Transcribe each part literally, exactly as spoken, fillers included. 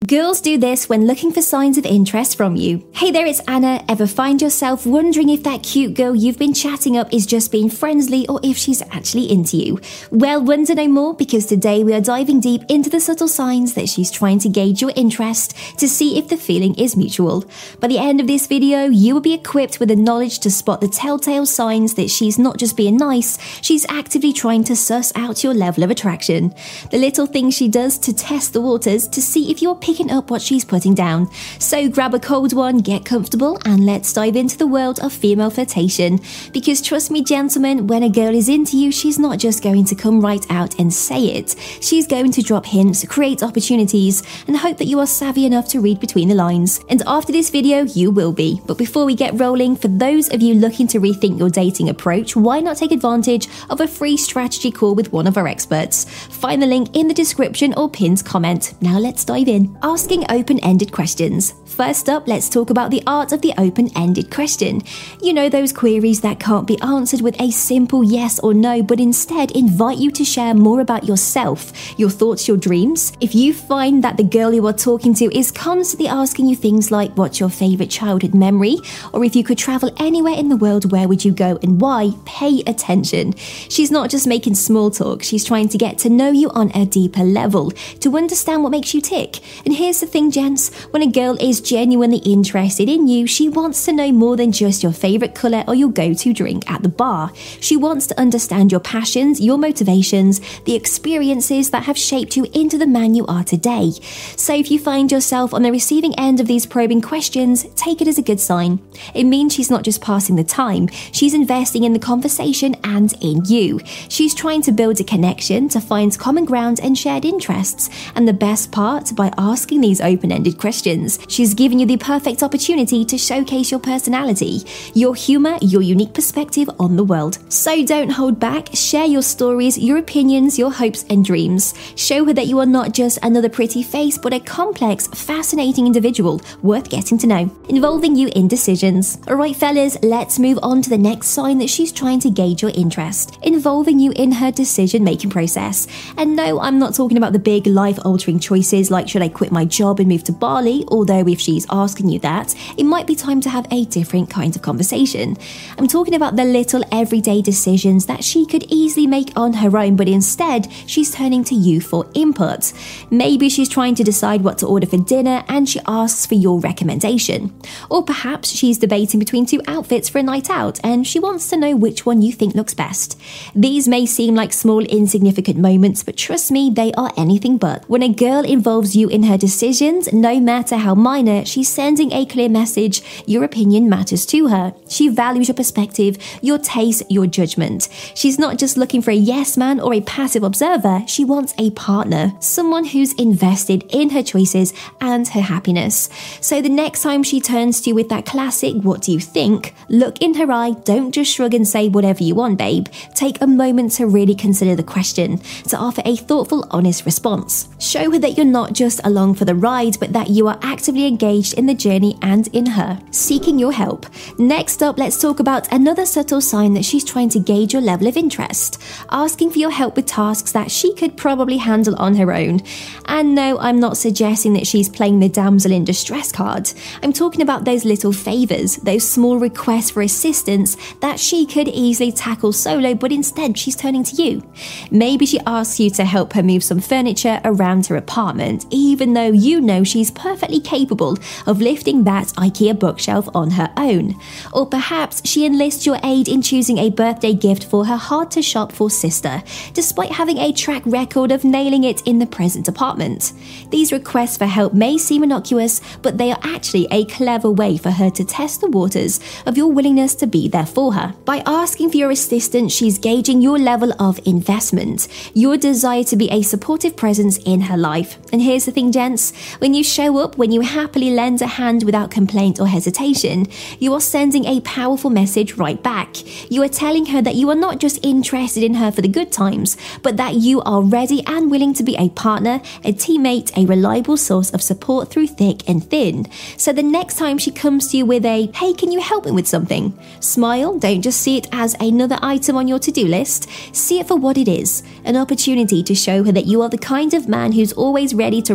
Girls do this when looking for signs of interest from you. Hey there, it's Anna. Ever find yourself wondering if that cute girl you've been chatting up is just being friendly or if she's actually into you? Well, wonder no more, because today we are diving deep into the subtle signs that she's trying to gauge your interest to see if the feeling is mutual. By the end of this video, you will be equipped with the knowledge to spot the telltale signs that she's not just being nice, she's actively trying to suss out your level of attraction. The little things she does to test the waters to see if you're picking up what she's putting down. So grab a cold one, get comfortable, and let's dive into the world of female flirtation. Because trust me, gentlemen, when a girl is into you, she's not just going to come right out and say it. She's going to drop hints, create opportunities, and hope that you are savvy enough to read between the lines. And after this video, you will be. But before we get rolling, for those of you looking to rethink your dating approach, why not take advantage of a free strategy call with one of our experts? Find the link in the description or pinned comment. Now let's dive in. Asking open-ended questions. First up, let's talk about the art of the open-ended question. You know, those queries that can't be answered with a simple yes or no, but instead invite you to share more about yourself, your thoughts, your dreams. If you find that the girl you are talking to is constantly asking you things like, what's your favorite childhood memory? Or if you could travel anywhere in the world, where would you go and why? Pay attention. She's not just making small talk, she's trying to get to know you on a deeper level, to understand what makes you tick. And here's the thing, gents, when a girl is genuinely interested in you, she wants to know more than just your favorite colour or your go-to drink at the bar. She wants to understand your passions, your motivations, the experiences that have shaped you into the man you are today. So if you find yourself on the receiving end of these probing questions, take it as a good sign. It means she's not just passing the time, she's investing in the conversation and in you. She's trying to build a connection, to find common ground and shared interests. And the best part, by asking these open-ended questions, she's giving you the perfect opportunity to showcase your personality, your humour, your unique perspective on the world. So don't hold back, share your stories, your opinions, your hopes and dreams. Show her that you are not just another pretty face, but a complex, fascinating individual worth getting to know, involving you in decisions. Alright fellas, let's move on to the next sign that she's trying to gauge your interest, involving you in her decision-making process. And no, I'm not talking about the big life-altering choices like should I quit my job and move to Bali, although if she's asking you that, it might be time to have a different kind of conversation. I'm talking about the little everyday decisions that she could easily make on her own, but instead she's turning to you for input. Maybe she's trying to decide what to order for dinner and she asks for your recommendation. Or perhaps she's debating between two outfits for a night out and she wants to know which one you think looks best. These may seem like small insignificant moments, but trust me, they are anything but. When a girl involves you in her decisions, no matter how minor, she's sending a clear message. Your opinion matters to her. She values your perspective, your taste, your judgment. She's not just looking for a yes man or a passive observer, she wants a partner, someone who's invested in her choices and her happiness. So the next time she turns to you with that classic, what do you think? Look in her eye, don't just shrug and say whatever you want, babe. Take a moment to really consider the question, to offer a thoughtful, honest response. Show her that you're not just along for the ride, but that you are actively engaged in the journey and in her, seeking your help. Next up, let's talk about another subtle sign that she's trying to gauge your level of interest, asking for your help with tasks that she could probably handle on her own. And no, I'm not suggesting that she's playing the damsel in distress card. I'm talking about those little favours, those small requests for assistance that she could easily tackle solo, but instead she's turning to you. Maybe she asks you to help her move some furniture around her apartment, even though you know she's perfectly capable of lifting that IKEA bookshelf on her own. Or perhaps she enlists your aid in choosing a birthday gift for her hard-to-shop-for sister, despite having a track record of nailing it in the present department. These requests for help may seem innocuous, but they are actually a clever way for her to test the waters of your willingness to be there for her. By asking for your assistance, she's gauging your level of investment, your desire to be a supportive presence in her life. And here's the thing, gents, when you show up, when you happily lend a hand without complaint or hesitation, you are sending a powerful message right back. You are telling her that you are not just interested in her for the good times, but that you are ready and willing to be a partner, a teammate, a reliable source of support through thick and thin. So the next time she comes to you with a, hey, can you help me with something? Smile, don't just see it as another item on your to-do list. See it for what it is, an opportunity to show her that you are the kind of man who's always ready to roll up his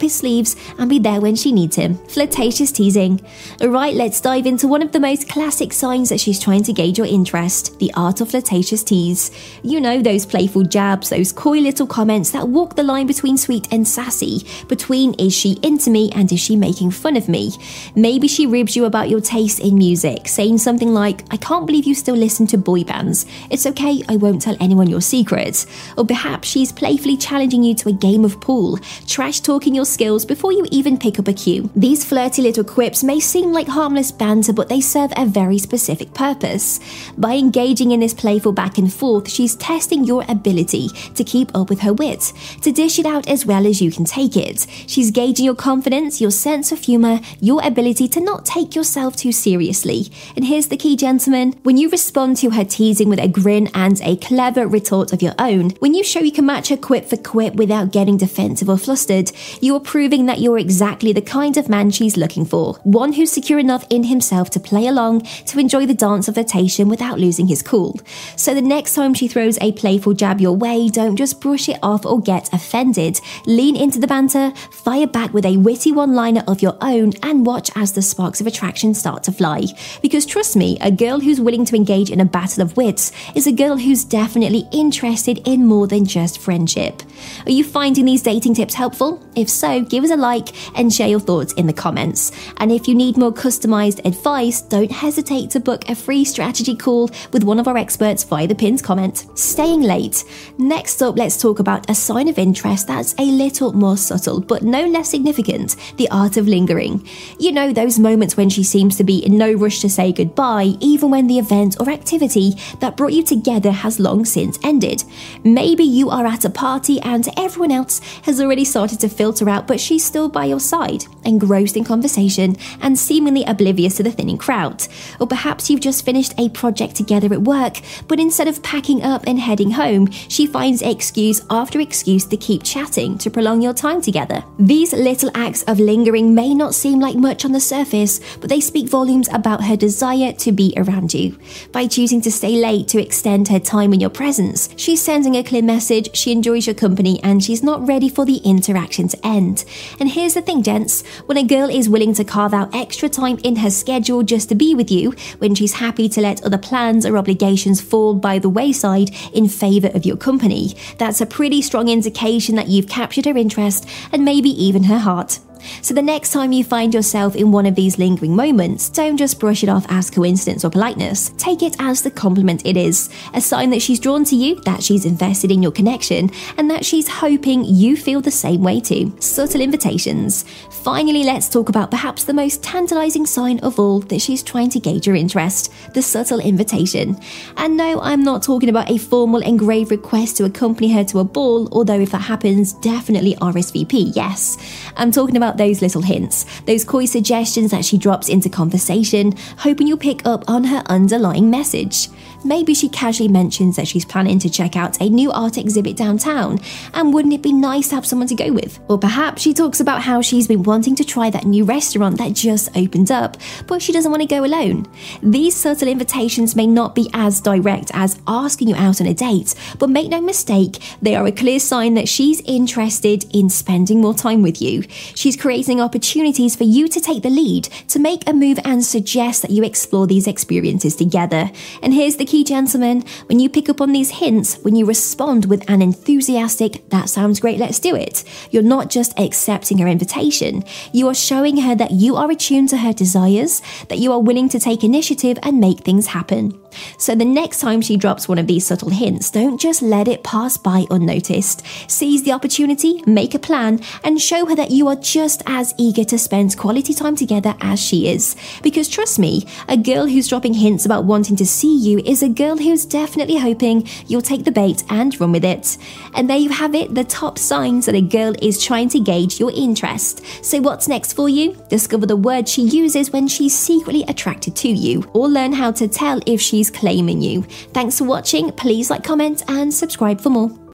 his sleeves and be there when she needs him. Flirtatious teasing. Alright, let's dive into one of the most classic signs that she's trying to gauge your interest, the art of flirtatious tease. You know, those playful jabs, those coy little comments that walk the line between sweet and sassy, between is she into me and is she making fun of me. Maybe she ribs you about your taste in music, saying something like, I can't believe you still listen to boy bands. It's okay, I won't tell anyone your secrets. Or perhaps she's playfully challenging you to a game of pool, trash talking your skills before you even pick up a cue. These flirty little quips may seem like harmless banter, but they serve a very specific purpose. By engaging in this playful back and forth, she's testing your ability to keep up with her wit, to dish it out as well as you can take it. She's gauging your confidence, your sense of humour, your ability to not take yourself too seriously. And here's the key, gentlemen. When you respond to her teasing with a grin and a clever retort of your own, when you show you can match her quip for quip without getting defensive or flustered, you are proving that you're exactly the kind of man she's looking for. One who's secure enough in himself to play along, to enjoy the dance of flirtation without losing his cool. So the next time she throws a playful jab your way, don't just brush it off or get offended. Lean into the banter, fire back with a witty one-liner of your own, and watch as the sparks of attraction start to fly. Because trust me, a girl who's willing to engage in a battle of wits is a girl who's definitely interested in more than just friendship. Are you finding these dating tips helpful? If so, give us a like and share your thoughts in the comments. And if you need more customized advice, don't hesitate to book a free strategy call with one of our experts via the pinned comment. Staying late. Next up, let's talk about a sign of interest that's a little more subtle, but no less significant, the art of lingering. You know, those moments when she seems to be in no rush to say goodbye, even when the event or activity that brought you together has long since ended. Maybe you are at a party and everyone else has already started to filter out, but she's still by your side, engrossed in conversation and seemingly oblivious to the thinning crowd. Or perhaps you've just finished a project together at work, but instead of packing up and heading home, she finds excuse after excuse to keep chatting to prolong your time together. These little acts of lingering may not seem like much on the surface, but they speak volumes about her desire to be around you. By choosing to stay late to extend her time in your presence, she's sending a clear message, she enjoys your company and she's not ready for the interaction to end. And here's the thing, gents, when a girl is willing to carve out extra time in her schedule just to be with you, when she's happy to let other plans or obligations fall by the wayside in favour of your company, that's a pretty strong indication that you've captured her interest and maybe even her heart. So the next time you find yourself in one of these lingering moments, don't just brush it off as coincidence or politeness. Take it as the compliment it is, a sign that she's drawn to you, that she's invested in your connection, and that she's hoping you feel the same way too. Subtle invitations. Finally, let's talk about perhaps the most tantalizing sign of all that she's trying to gauge your interest, the subtle invitation. And no, I'm not talking about a formal engraved request to accompany her to a ball, although if that happens, definitely R S V P, yes. I'm talking about those little hints, those coy suggestions that she drops into conversation, hoping you'll pick up on her underlying message. Maybe she casually mentions that she's planning to check out a new art exhibit downtown, and wouldn't it be nice to have someone to go with? Or perhaps she talks about how she's been wanting to try that new restaurant that just opened up, but she doesn't want to go alone. These subtle invitations may not be as direct as asking you out on a date, but make no mistake, they are a clear sign that she's interested in spending more time with you. She's creating opportunities for you to take the lead, to make a move and suggest that you explore these experiences together. And here's the key, gentlemen, when you pick up on these hints, when you respond with an enthusiastic, that sounds great, let's do it, you're not just accepting her invitation, you are showing her that you are attuned to her desires, that you are willing to take initiative and make things happen. So the next time she drops one of these subtle hints, don't just let it pass by unnoticed. Seize the opportunity, make a plan, and show her that you are just as eager to spend quality time together as she is. Because trust me, a girl who's dropping hints about wanting to see you is a girl who's definitely hoping you'll take the bait and run with it. And there you have it, the top signs that a girl is trying to gauge your interest. So what's next for you? Discover the word she uses when she's secretly attracted to you, or learn how to tell if she's claiming you. Thanks for watching, please like, comment and subscribe for more.